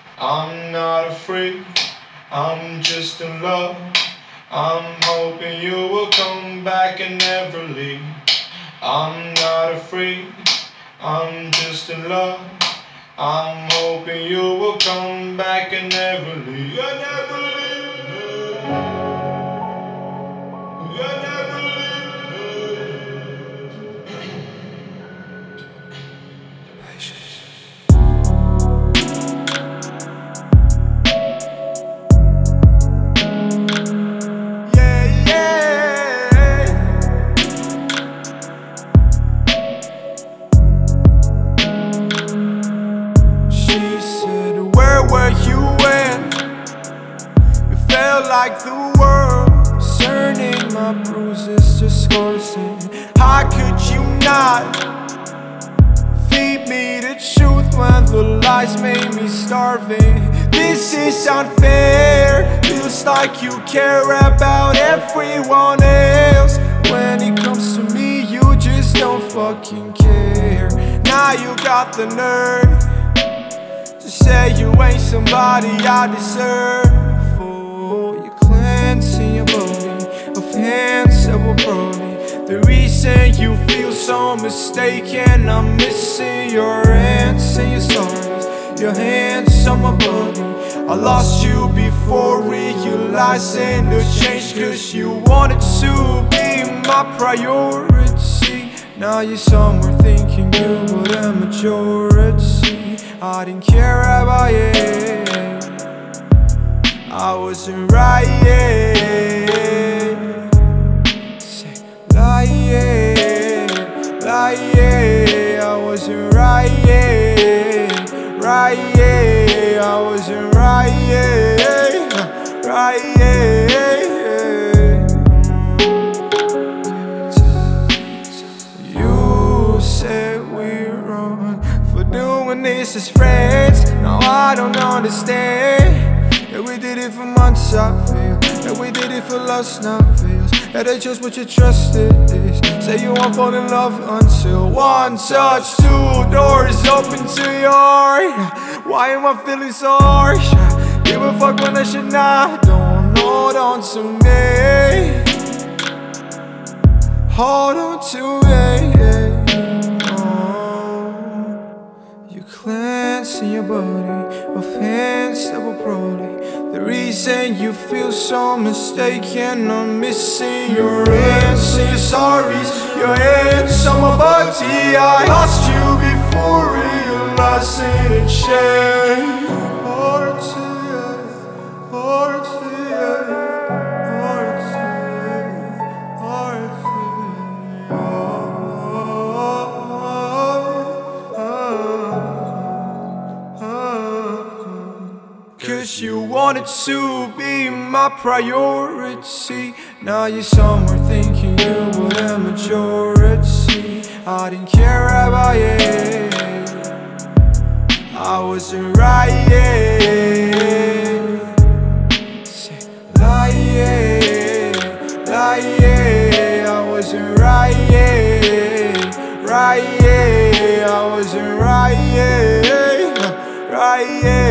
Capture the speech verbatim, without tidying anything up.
I'm not afraid, I'm just in love. I'm hoping you will come back and never leave. I'm not afraid, I'm just in love. I'm hoping you will come back and never leave. I never leave. I never Yeah, yeah. She said, where were you when it felt like the world was turning my bruises to scars? And how could you not feed me the truth when the lies made me starving? This is unfair. Feels like you care about everyone else. When it comes to me, you just don't fucking care. Now you got the nerve to say you ain't somebody I deserve. Oh, you're cleansing your body of hands that were broken. The reason you feel so mistaken, I'm missing your hands and your stories, your hands on my body. I lost you before realizing the change, cause you wanted to be my priority. Now you're somewhere thinking you were the majority. I didn't care about you, I wasn't right, yeah. Say, lying, lying, I wasn't right, yeah. Right, yeah, I wasn't right, yeah. Right, yeah. You said we're wrong for doing this as friends. Now I don't understand that we did it for months, I feel that we did it for lust, not feels. That ain't just what you trusted is. Say you won't fall in love until one touch, two doors open to your heart. Why am I feeling so harsh? Give a fuck when I should not. Don't hold on to me, hold on to me. Oh, you cleansing your body of hands that were broken. The reason you feel so mistaken, I'm missing your hands and your sorries, your hands on my body. I lost you before realizing the change. Party, party, cause you wanted to be my priority. Now you're somewhere thinking you were the majority. I didn't care about you, I wasn't right, yeah. Say, lying, lying, I wasn't right, yeah. Right, yeah, I wasn't right, yeah. Right, yeah.